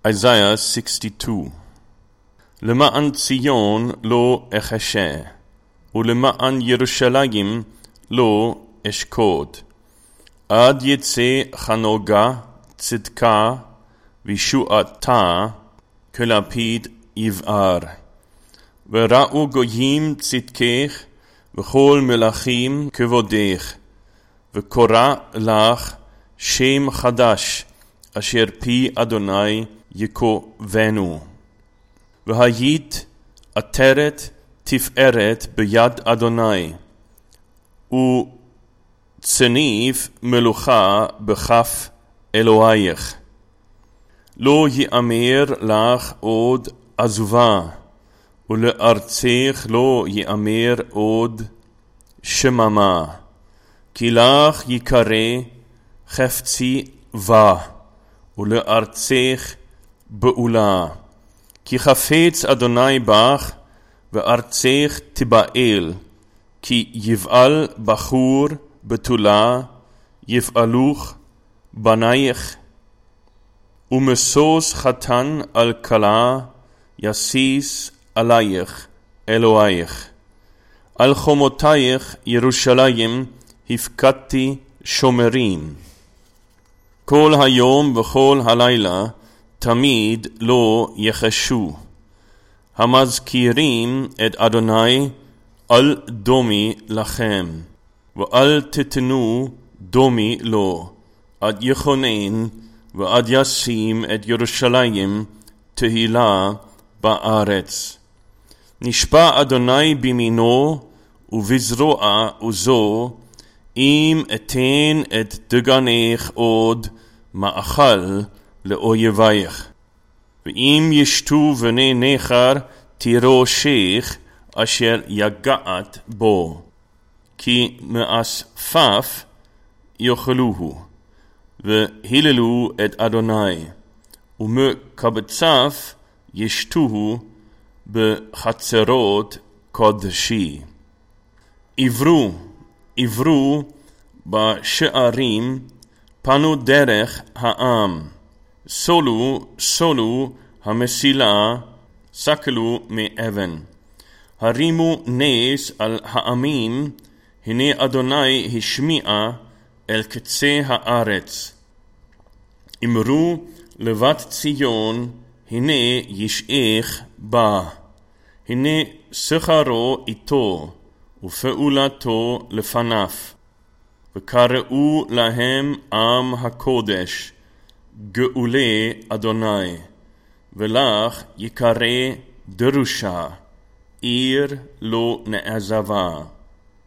Isaiah 62. למען ציון לא אחשה, ולמען ירושלים לא אשקוט. עד יצא חנוגה צדקה וישועתה כלפיד יבער. וראו גויים צדקך וכל מלכים כבודך, וקורא לך שם חדש אשר פי אדוני יקובנו. והיית עטרת תפארת ביד אדוני, וצניף מלוכה בכף אלוהיך. לא יאמר לך עוד עזובה, ולארצך לא יאמר עוד שממה, כי לך יקרא חפצי בה, ולארצך בעולה. כי חפץ אדוני בך, וארצך תבעל, כי יבעל בחור בתולה, יבעלוך בנייך. ומשוש חתן על כלה, יסיס עלייך אלוהיך. על חומותייך ירושלים הפקדתי שומרים. כל היום וכל הלילה תמיד לא יחשו. המזכירים את אדוני אל דומי לכם, ואל תתנו דומי לו, עד יכונן ועד ישים את ירושלים תהילה בארץ. נשבע אדוני בימינו ובזרוע עוזו, אם אתן את דגנך עוד מאכל לאויבייך. ואם ישתו בני נכר תירושך אשר יגעת בו, כי מאספף יאכלוהו, והיללו את אדוני, ומקבצף ישתוהו בחצרות קודשי. עברו בשערים, פנו דרך העם, סולו המסילה, סקלו מאבן. הרימו נס על העמים, הנה אדוני השמיע אל קצה הארץ. אמרו לבת ציון, הנה ישעך בה, הנה שכרו איתו, ופעולתו לפניו. וקראו להם עם הקודש, גאולי אדוני, ולך יקרא דרושה, עיר לא נעזבה.